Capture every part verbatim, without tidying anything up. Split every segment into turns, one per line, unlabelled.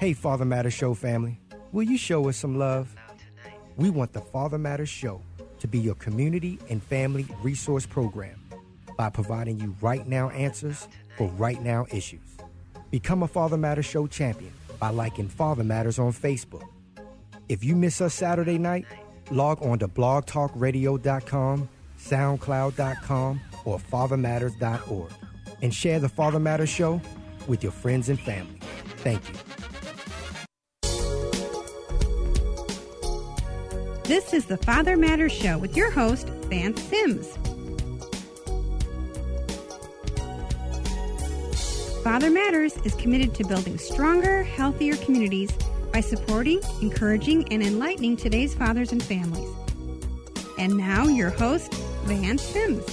Hey, Father Matters Show family, will you show us some love? We want the Father Matters Show to be your community and family resource program by providing you right now answers for right now issues. Become a Father Matters Show champion by liking Father Matters on Facebook. If you miss us Saturday night, log on to blog talk radio dot com, soundcloud dot com, or father matters dot org and share the Father Matters Show with your friends and family. Thank you.
This is the Father Matters Show with your host, Vance Sims. Father Matters is committed to building stronger, healthier communities by supporting, encouraging, and enlightening today's fathers and families. And now, your host, Vance Sims.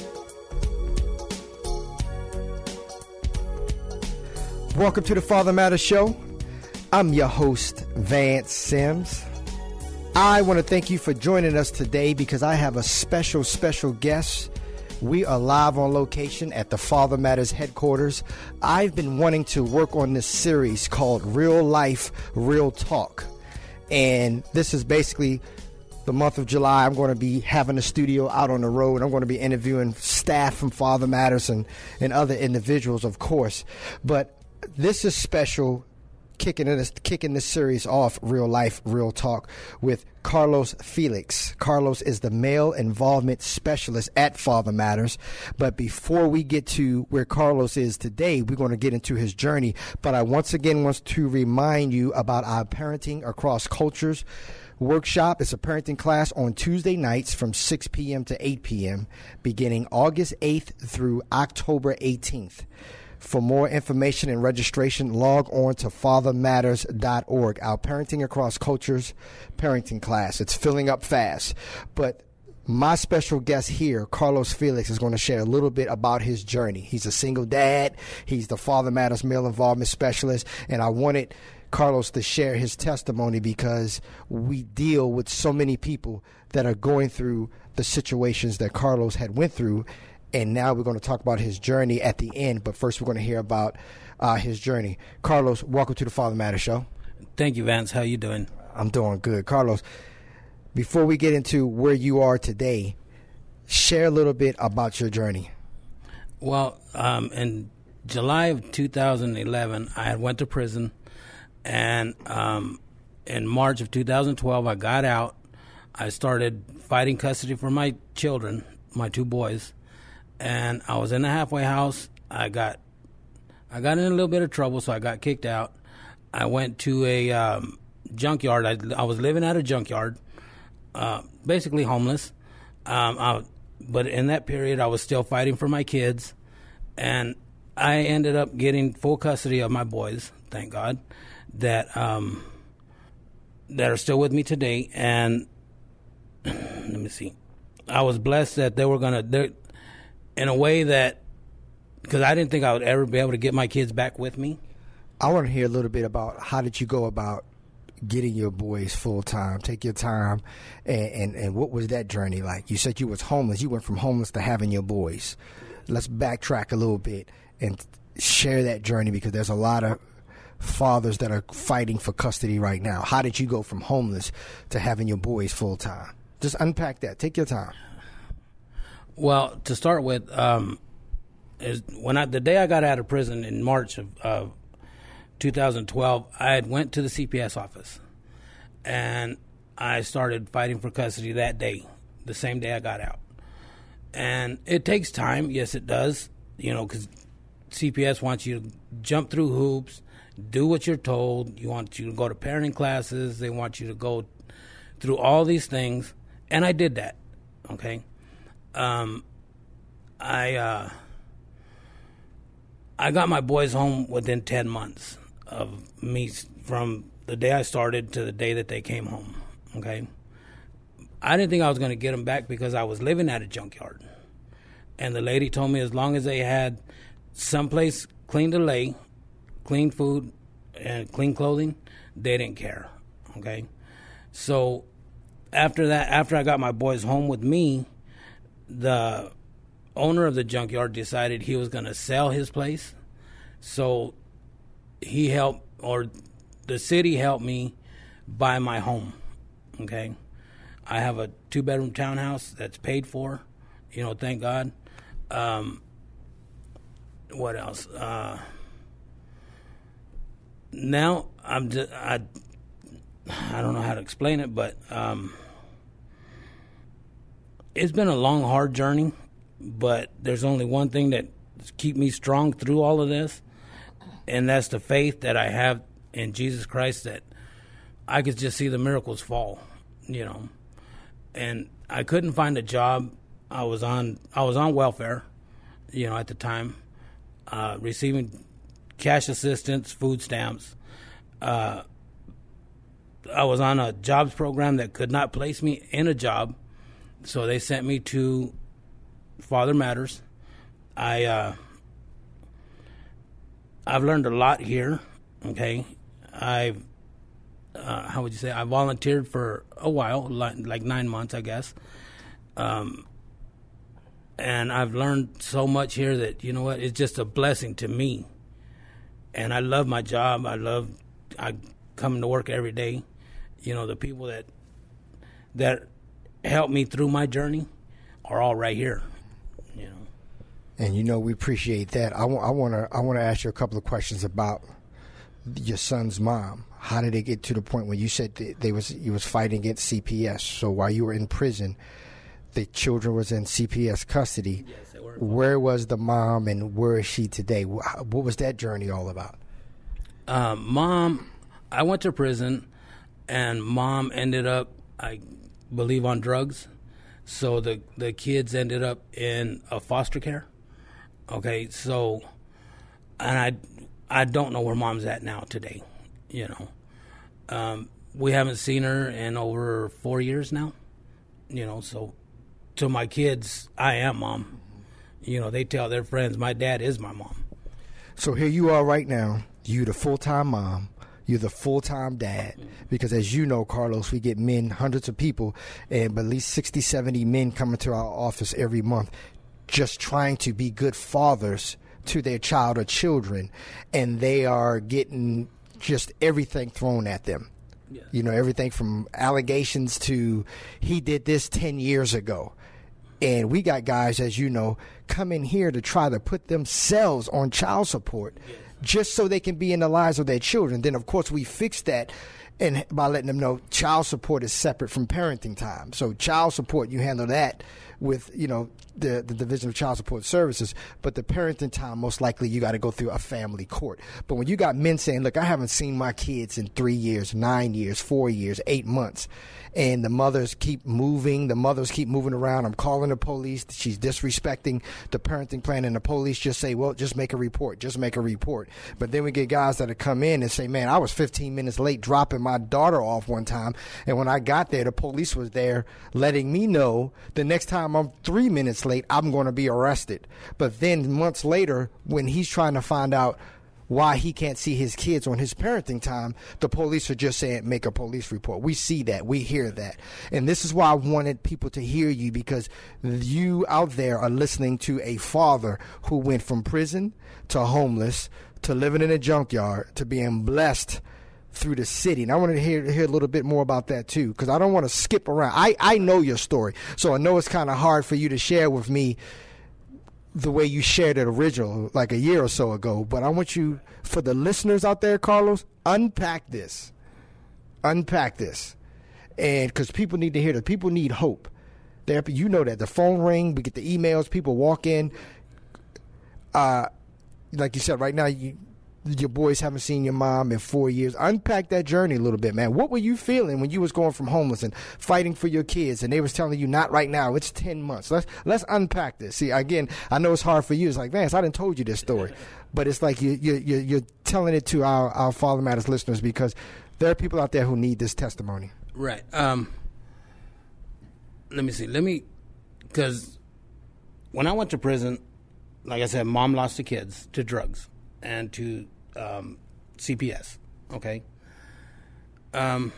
Welcome to the Father Matters Show. I'm your host, Vance Sims. I want to thank you for joining us today because I have a special, special guest. We are live on location at the Father Matters headquarters. I've been wanting to work on this series called Real Life, Real Talk. And this is basically the month of July. I'm going to be having a studio out on the road. I'm going to be interviewing staff from Father Matters and, and other individuals, of course. But this is special. Kicking this, kicking this series off, Real Life, Real Talk, with Carlos Felix. Carlos is the male involvement specialist at Father Matters. But before we get to where Carlos is today, we're going to get into his journey. But I once again want to remind you about our Parenting Across Cultures workshop. It's a parenting class on Tuesday nights from six p.m. to eight p.m., beginning August eighth through October eighteenth. For more information and registration, log on to father matters dot org. Our Parenting Across Cultures parenting class. It's filling up fast. But my special guest here, Carlos Felix, is going to share a little bit about his journey. He's a single dad. He's the Father Matters male involvement specialist. And I wanted Carlos to share his testimony because we deal with so many people that are going through the situations that Carlos had went through. And now we're going to talk about his journey at the end. But first, we're going to hear about uh, his journey. Carlos, welcome to the Father Matters Show.
Thank you, Vance. How you doing?
I'm doing good. Carlos, before we get into where you are today, share a little bit about your journey.
Well, um, in July of two thousand eleven, I had went to prison. And um, in March of two thousand twelve, I got out. I started fighting custody for my children, my two boys. And I was in a halfway house. I got I got in a little bit of trouble, so I got kicked out. I went to a um, junkyard. I, I was living at a junkyard, uh, basically homeless. Um, I, but in that period, I was still fighting for my kids. And I ended up getting full custody of my boys, thank God, that, um, that are still with me today. And let me see. I was blessed that they were going to... in a way that, because I didn't think I would ever be able to get my kids back with me.
I want to hear a little bit about how did you go about getting your boys full time? Take your time, and, and, and what was that journey like? You said you was homeless. You went from homeless to having your boys. Let's backtrack a little bit and share that journey because there's a lot of fathers that are fighting for custody right now. How did you go from homeless to having your boys full time? Just unpack that. Take your time.
Well, to start with, um, is when I the day I got out of prison in March of, of two thousand twelve, I had went to the C P S office, and I started fighting for custody that day, the same day I got out. And it takes time, yes, it does, you know, because C P S wants you to jump through hoops, do what you're told. You want you to go to parenting classes. They want you to go through all these things, and I did that. Okay. Um, I uh, I got my boys home within ten months of me from the day I started to the day that they came home, okay? I didn't think I was going to get them back because I was living at a junkyard. And the lady told me as long as they had someplace clean to lay, clean food, and clean clothing, they didn't care, okay? So after that, after I got my boys home with me, the owner of the junkyard decided he was going to sell his place. So he helped, or the city helped me buy my home. Okay, I have a two bedroom townhouse that's paid for. You know, thank God. Um, what else? Uh, now I'm just I. I don't know how to explain it, but um, it's been a long, hard journey. But there's only one thing that keep me strong through all of this, and that's the faith that I have in Jesus Christ, that I could just see the miracles fall, you know. And I couldn't find a job. I was on I was on welfare, you know, at the time, uh, receiving cash assistance, food stamps. Uh, I was on a jobs program that could not place me in a job, so they sent me to Father Matters. I uh, I've learned a lot here. Okay, I've uh, how would you say? I volunteered for a while, like, like nine months, I guess. Um, and I've learned so much here that, you know what, it's just a blessing to me. And I love my job. I love I come to work every day. You know, the people that that help me through my journey are all right here. You know,
and you know we appreciate that. I want I want to I want to ask you a couple of questions about your son's mom. How did it get to the point when you said they, they was you was fighting against C P S? So while you were in prison, the children was in C P S custody.
yes, they were.
Where was the mom, and where is she today? What was that journey all about?
Um, mom, I went to prison, and mom ended up, I believe, on drugs. So the the kids ended up in a foster care. Okay, so, and I, I don't know where mom's at now today. You know, um, we haven't seen her in over four years now. You know, so to my kids, I am mom. You know, they tell their friends, my dad is my mom.
So here you are right now. You the full-time mom. You're the full-time dad. Because as you know, Carlos, we get men, hundreds of people, and at least sixty, seventy men coming to our office every month just trying to be good fathers to their child or children. And they are getting just everything thrown at them.
Yes.
You know, everything from allegations to he did this ten years ago. And we got guys, as you know, come in here to try to put themselves on child support. Yes. Just so they can be in the lives of their children. Then, of course, we fix that and by letting them know child support is separate from parenting time. So child support, you handle that with, you know, the, the Division of Child Support Services. But the parenting time, most likely you got to go through a family court. But when you got men saying, look, I haven't seen my kids in three years, nine years, four years, eight months, and the mothers keep moving, the mothers keep moving around, I'm calling the police, she's disrespecting the parenting plan, and the police just say, well, just make a report, just make a report. But then we get guys that have come in and say, man, I was fifteen minutes late dropping my daughter off one time, and when I got there, the police was there letting me know the next time I'm three minutes late, I'm going to be arrested. But then months later, when he's trying to find out why he can't see his kids on his parenting time, the police are just saying, make a police report. We see that. We hear that. And this is why I wanted people to hear you, because you out there are listening to a father who went from prison to homeless to living in a junkyard to being blessed through the city. And I want to hear, hear a little bit more about that too, because I don't want to skip around. I, I know your story, so I know it's kind of hard for you to share with me the way you shared it original, like a year or so ago. But I want you, for the listeners out there, Carlos, unpack this. Unpack this. And because people need to hear this. People need hope. They're, you know that. The phone ring, we get the emails, people walk in. Uh, like you said, right now, you, your boys haven't seen your mom in four years. Unpack that journey a little bit, man. What were you feeling when you was going from homeless and fighting for your kids, and they was telling you, not right now, it's ten months. Let's let's unpack this. See, again, I know it's hard for you. It's like, Vance, I didn't told you this story. But it's like you, you, you, you're telling it to our, our Father Matters listeners, because there are people out there who need this testimony.
Right. Um, let me see. Let me, because when I went to prison, like I said, mom lost the kids to drugs and to um, C P S. Okay. Um,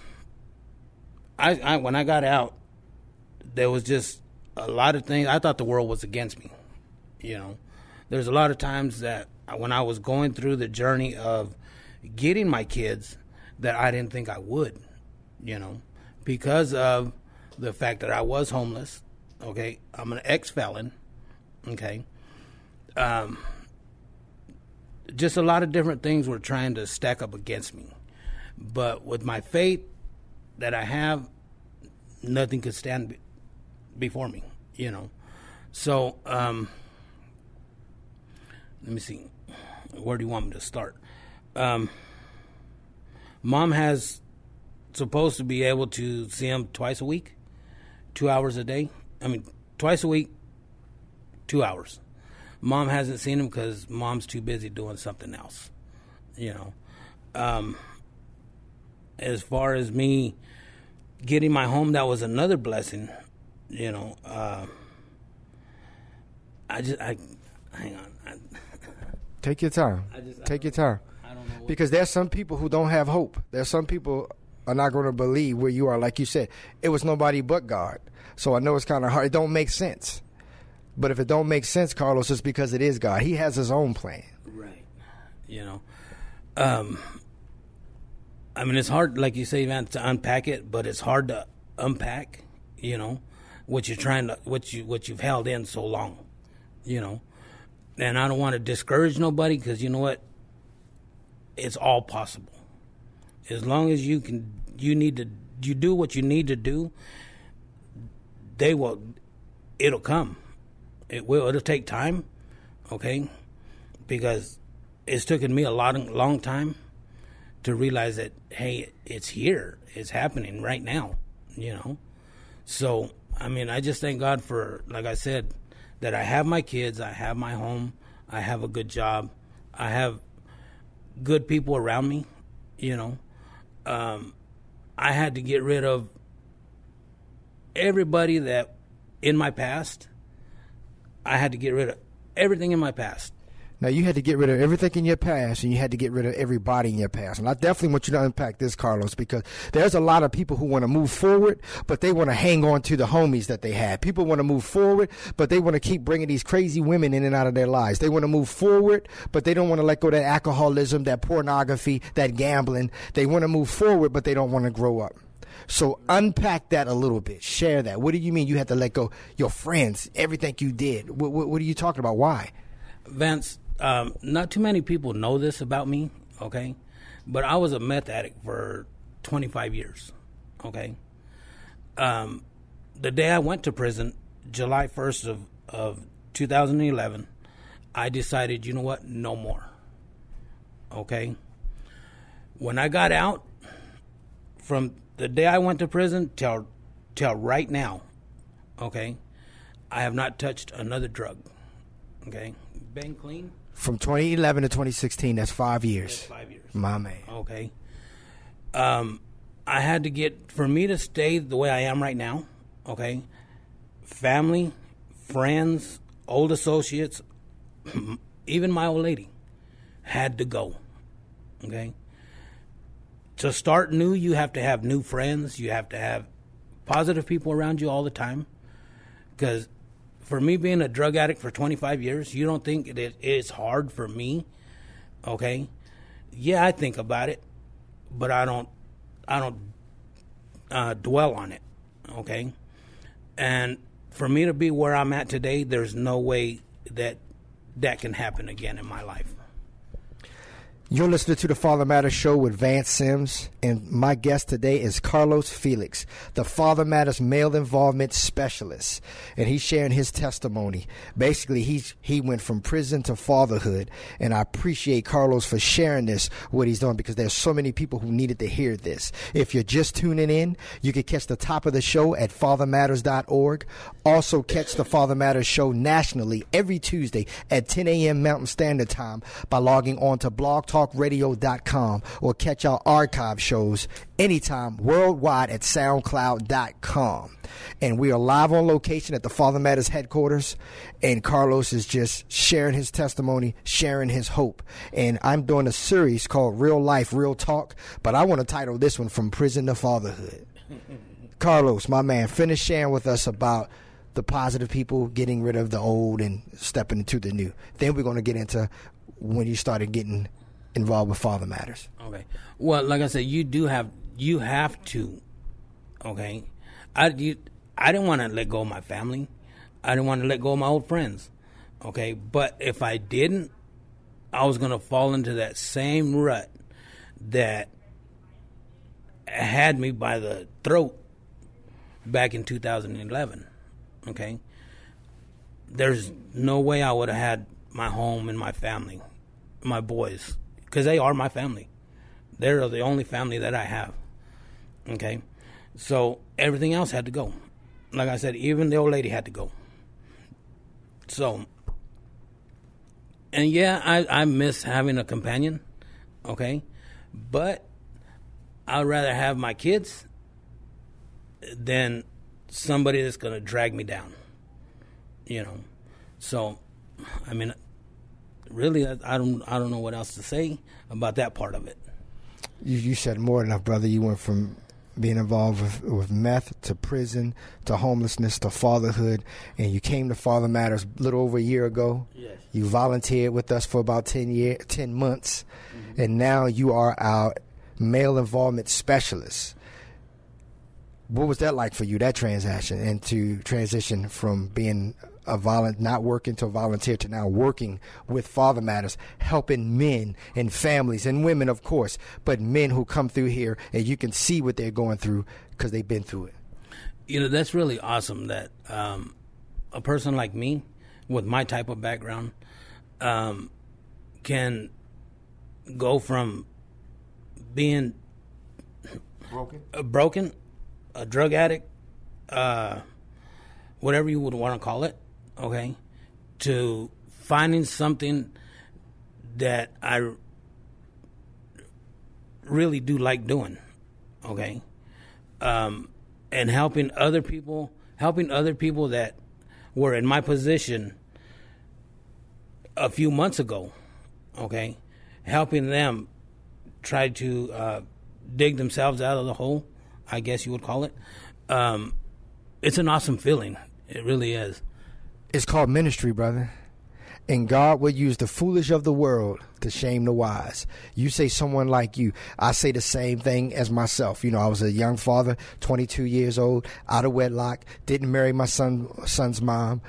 I, I when I got out, there was just a lot of things. I thought the world was against me. You know, there's a lot of times that when I was going through the journey of getting my kids, that I didn't think I would, you know, because of the fact that I was homeless. Okay, I'm an ex-felon. Okay, um, just a lot of different things were trying to stack up against me, but with my faith that I have, nothing could stand be- before me, you know. So, um, let me see. Where do you want me to start? Um, Mom has supposed to be able to see him twice a week, two hours a day. I mean, twice a week, two hours. Mom hasn't seen him because Mom's too busy doing something else, you know. Um, as far as me getting my home, that was another blessing, you know. Uh, I just, I, hang on. I,
Take your time.
I just,
Take
I
your time.
I don't know what
Because there's some people who don't have hope. There's some people are not going to believe where you are. Like you said, it was nobody but God. So I know it's kind of hard. It don't make sense. But if it don't make sense, Carlos, it's because it is God. He has his own plan.
Right. You know, um, I mean, it's hard, like you say, man, to unpack it, but it's hard to unpack, you know, what you're trying to, what you, what you've held in so long, you know. And I don't want to discourage nobody because, you know what, it's all possible. As long as you can, you need to, you do what you need to do, they will, it'll come. It will, it'll take time, okay? Because it's taken me a long, long time to realize that, hey, it's here. It's happening right now, you know? So, I mean, I just thank God for, like I said, that I have my kids, I have my home, I have a good job, I have good people around me, you know. Um, I had to get rid of everybody that in my past. I had to get rid of everything in my past.
Now, you had to get rid of everything in your past, and you had to get rid of everybody in your past. And I definitely want you to unpack this, Carlos, because there's a lot of people who want to move forward, but they want to hang on to the homies that they had. People want to move forward, but they want to keep bringing these crazy women in and out of their lives. They want to move forward, but they don't want to let go of that alcoholism, that pornography, that gambling. They want to move forward, but they don't want to grow up. So unpack that a little bit. Share that. What do you mean you had to let go your friends, everything you did? What, what, what are you talking about? Why?
Vance, um, not too many people know this about me, okay? But I was a meth addict for twenty-five years, okay? Um, the day I went to prison, July first of, of two thousand eleven, I decided, you know what, no more, okay? When I got out, from the day I went to prison till till right now, okay, I have not touched another drug, okay? Been clean.
From twenty eleven to twenty sixteen, that's five years.
That's five years.
My man.
Okay. Um, I had to get, for me to stay the way I am right now, okay, family, friends, old associates, even my old lady had to go, okay? To start new, you have to have new friends. You have to have positive people around you all the time. Because for me being a drug addict for twenty-five years, you don't think it, it's hard for me, okay? Yeah, I think about it, but I don't, I don't uh, dwell on it, okay? And for me to be where I'm at today, there's no way that that can happen again in my life.
You're listening to the Father Matters Show with Vance Sims, and my guest today is Carlos Felix, the Father Matters male involvement specialist, and he's sharing his testimony. Basically, he's he went from prison to fatherhood, and I appreciate Carlos for sharing this, what he's doing, because there's so many people who needed to hear this. If you're just tuning in, you can catch the top of the show at father matters dot org. Also, catch the Father Matters Show nationally every Tuesday at ten a.m. Mountain Standard Time by logging on to blog talk radio dot com or catch our archive shows anytime worldwide at soundcloud dot com. And we are live on location at the Father Matters headquarters, and Carlos is just sharing his testimony, sharing his hope. And I'm doing a series called Real Life, Real Talk, but I want to title this one From Prison to Fatherhood. Carlos, my man, finish sharing with us about the positive people, getting rid of the old and stepping into the new. Then we're going to get into when you started getting involved with Father Matters?
Okay. Well, like I said, you do have you have to. Okay. I you, I didn't want to let go of my family. I didn't want to let go of my old friends. Okay. But if I didn't, I was going to fall into that same rut that had me by the throat back in two thousand eleven. Okay. There's no way I would have had my home and my family, my boys, because they are my family. They're the only family that I have. Okay. So everything else had to go. Like I said, even the old lady had to go. So, and yeah, I, I miss having a companion. Okay. But I'd rather have my kids than somebody that's going to drag me down. You know, so I mean, really, I, I don't, I don't know what else to say about that part of it.
You, you said more than enough, brother. You went from being involved with, with meth to prison to homelessness to fatherhood, and you came to Father Matters a little over a year ago.
Yes.
You volunteered with us for about ten year, ten months, mm-hmm. and now you are our male involvement specialist. What was that like for you, that transaction, and to transition from being a volun- not working to a volunteer to now working with Father Matters, helping men and families and women, of course, but men who come through here and you can see what they're going through because they've been through it?
You know, that's really awesome that um, a person like me with my type of background um, can go from being
broken,
uh, broken, a drug addict, uh, whatever you would want to call it, okay, to finding something that I really do like doing, okay, um, and helping other people, helping other people that were in my position a few months ago, okay, helping them try to uh, dig themselves out of the hole, I guess you would call it. Um, it's an awesome feeling. It really is.
It's called ministry, brother. And God will use the foolish of the world to shame the wise. You say someone like you. I say the same thing as myself. You know, I was a young father, twenty-two years old, out of wedlock, didn't marry my son son's mom,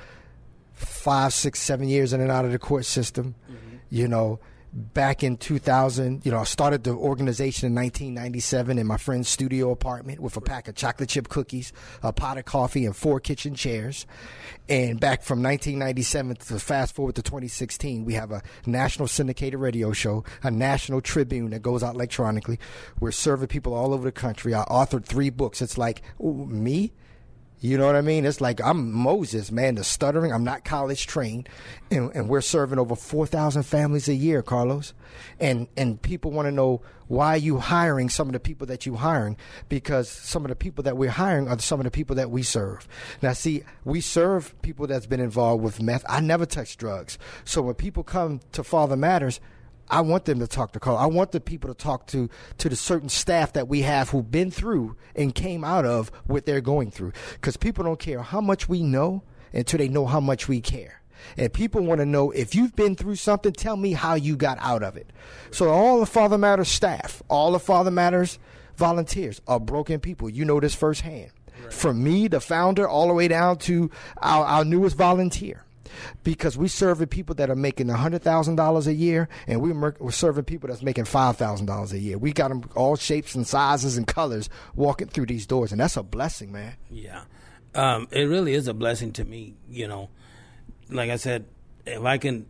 five, six, seven years in and out of the court system. Mm-hmm. You know, back in two thousand, you know, I started the organization in nineteen ninety-seven in my friend's studio apartment with a pack of chocolate chip cookies, a pot of coffee, and four kitchen chairs. And back from nineteen ninety-seven to fast forward to twenty sixteen, we have a national syndicated radio show, a national Tribune that goes out electronically. We're serving people all over the country. I authored three books. It's like, ooh, me? You know what I mean? It's like I'm Moses, man, the stuttering. I'm not college trained. And, and we're serving over four thousand families a year, Carlos. And and people want to know, why are you hiring some of the people that you're hiring? Because some of the people that we're hiring are some of the people that we serve. Now, see, we serve people that's been involved with meth. I never touched drugs. So when people come to Father Matters, I want them to talk to Carl. I want the people to talk to to the certain staff that we have who've been through and came out of what they're going through. Because people don't care how much we know until they know how much we care. And people want to know, if you've been through something, tell me how you got out of it. So all the Father Matters staff, all the Father Matters volunteers are broken people. You know this firsthand. Right. From me, the founder, all the way down to our, our newest volunteer. Because we serving people that are making one hundred thousand dollars a year, and we're, we're serving people that's making five thousand dollars a year. We got them all shapes and sizes and colors walking through these doors, and that's a blessing, man.
Yeah. Um, it really is a blessing to me, you know. Like I said, if I can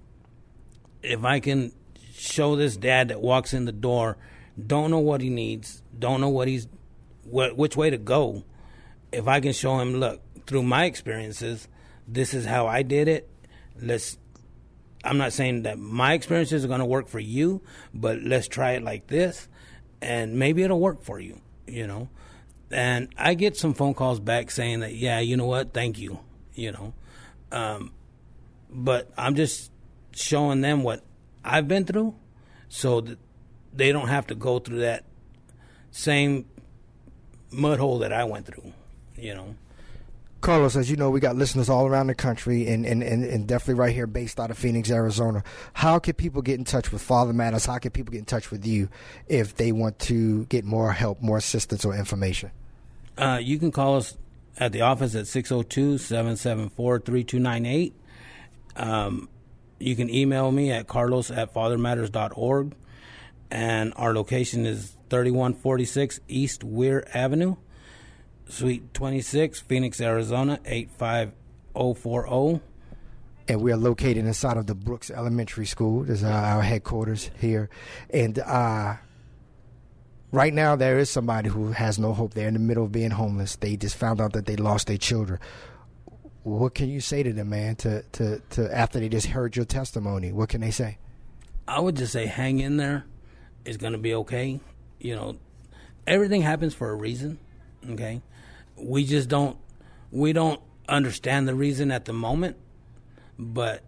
if I can show this dad that walks in the door, don't know what he needs, don't know what he's wh- which way to go, if I can show him, look, through my experiences, this is how I did it. Let's. I'm not saying that my experiences are going to work for you, but let's try it like this, and maybe it'll work for you, you know. And I get some phone calls back saying that, yeah, you know what, thank you, you know. Um, but I'm just showing them what I've been through so that they don't have to go through that same mud hole that I went through, you know.
Carlos, as you know, we got listeners all around the country and, and, and, and definitely right here based out of Phoenix, Arizona. How can people get in touch with Father Matters? How can people get in touch with you if they want to get more help, more assistance, or information?
Uh, you can call us at the office at six oh two, seven seven four, three two nine eight. Um, you can email me at carlos at father matters dot org. And our location is thirty-one forty-six East Weir Avenue, Suite twenty-six, Phoenix, Arizona, eight five oh four oh.
And we are located inside of the Brooks Elementary School. This is our headquarters here. And uh, right now there is somebody who has no hope. They're in the middle of being homeless. They just found out that they lost their children. What can you say to them, man, to, to, to after they just heard your testimony? What can they say?
I would just say hang in there. It's going to be okay. You know, everything happens for a reason, okay? We just don't, we don't understand the reason at the moment, but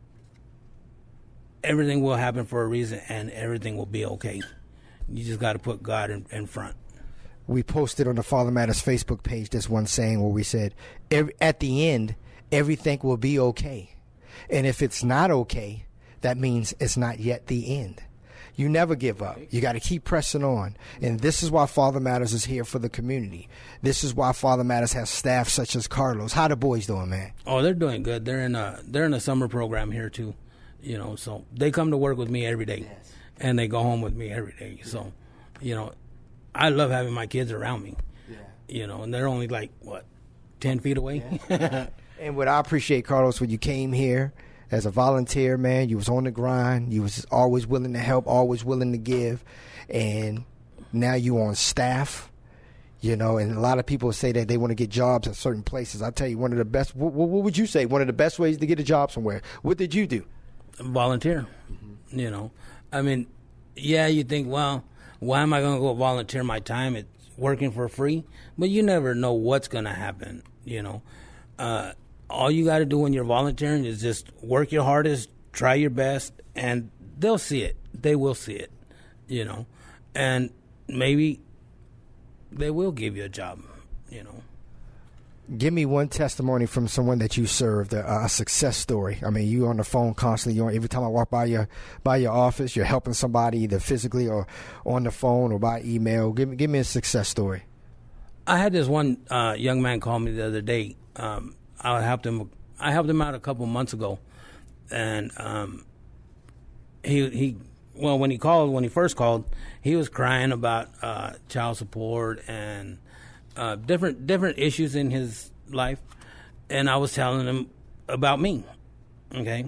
everything will happen for a reason and everything will be okay. You just got to put God in, in front.
We posted on the Father Matters Facebook page this one saying where we said, every, at the end, everything will be okay. And if it's not okay, that means it's not yet the end. You never give up. You got to keep pressing on. And this is why Father Matters is here for the community. This is why Father Matters has staff such as Carlos. How the boys doing, man?
Oh, they're doing good. They're in a they're in a summer program here too. You know, so they come to work with me every day. Yes. And they go home with me every day. So, you know, I love having my kids around me. Yeah. You know, and they're only like what, ten feet away.
Yeah. And what I appreciate, Carlos, when you came here as a volunteer, man, you was on the grind. You was always willing to help, always willing to give. And now you on staff, you know, and a lot of people say that they want to get jobs at certain places. I tell you, one of the best, what, what would you say, one of the best ways to get a job somewhere? What did you do?
Volunteer, mm-hmm. You know. I mean, yeah, you think, well, why am I going to go volunteer my time? It's working for free. But you never know what's going to happen, you know. Uh All you got to do when you're volunteering is just work your hardest, try your best, and they'll see it. They will see it, you know. And maybe they will give you a job, you know.
Give me one testimony from someone that you served, a, a success story. I mean, you on the phone constantly. You on, every time I walk by your by your office, you're helping somebody either physically or on the phone or by email. Give me give me a success story.
I had this one uh, young man call me the other day. Um, I helped him. I helped him out a couple months ago, and um, he he. Well, when he called, when he first called, he was crying about uh, child support and uh, different different issues in his life, and I was telling him about me, okay.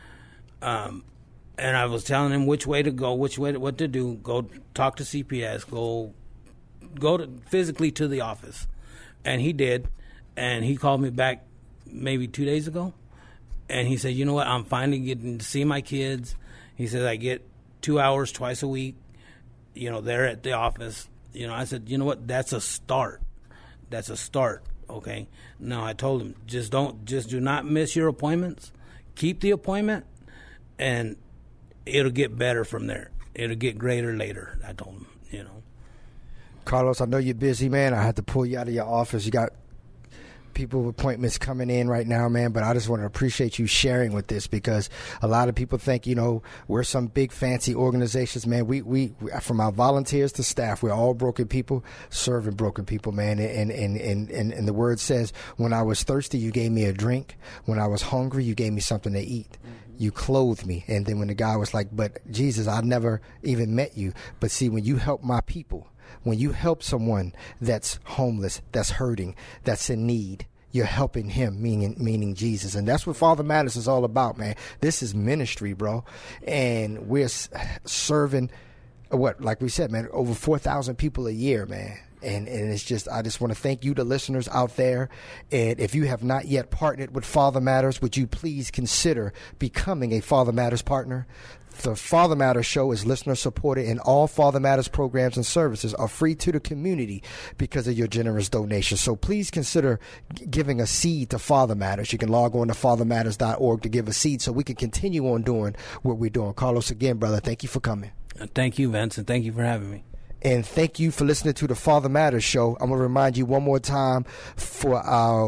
Um, and I was telling him which way to go, which way to, what to do. Go talk to C P S. Go go to, physically to the office, and he did, and he called me back maybe two days ago, and he said, you know what, I'm finally getting to see my kids. He said, I get two hours twice a week, you know, they're at the office. You know, I said, you know what, that's a start. That's a start, okay? Now, I told him, just don't, just do not miss your appointments. Keep the appointment, and it'll get better from there. It'll get greater later, I told him, you know.
Carlos, I know you're busy, man. I had to pull you out of your office. You got people with appointments coming in right now, man, but I just want to appreciate you sharing with this, because a lot of people think, you know, we're some big fancy organizations, man. We, we, we from our volunteers to staff, we're all broken people serving broken people, man. And, and, and, and, and the word says, when I was thirsty, you gave me a drink. When I was hungry, you gave me something to eat. Mm-hmm. You clothed me. And then when the guy was like, but Jesus, I never even met you. But see, when you help my people, when you help someone that's homeless, that's hurting, that's in need, you're helping him, meaning meaning Jesus. And that's what Father Matters is all about, man. This is ministry, bro. And we're serving, what, like we said, man, over four thousand people a year, man. And and it's just, I just want to thank you, the listeners out there. And if you have not yet partnered with Father Matters, would you please consider becoming a Father Matters partner? The Father Matters show is listener supported, and all Father Matters programs and services are free to the community because of your generous donation. So please consider g- giving a seed to Father Matters. You can log on to father matters dot org to give a seed so we can continue on doing what we're doing. Carlos, again, brother, thank you for coming.
Thank you, Vince, and thank you for having me.
And thank you for listening to the Father Matters show. I'm going to remind you one more time for our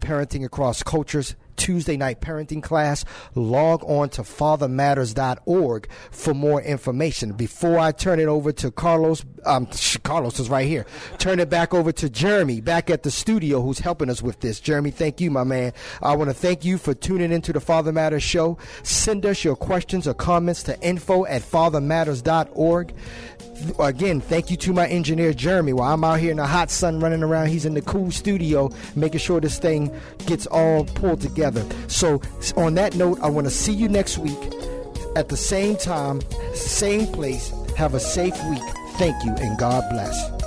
Parenting Across Cultures Tuesday night parenting class. Log on to father matters dot org for more information. Before I turn it over to Carlos, um, Carlos is right here. Turn it back over to Jeremy back at the studio who's helping us with this. Jeremy, thank you, my man. I want to thank you for tuning into the Father Matters show. Send us your questions or comments to info at father matters dot org. Again, thank you to my engineer, Jeremy. While I'm out here in the hot sun running around, he's in the cool studio making sure this thing gets all pulled together. So on that note, I want to see you next week at the same time, same place. Have a safe week. Thank you, and God bless.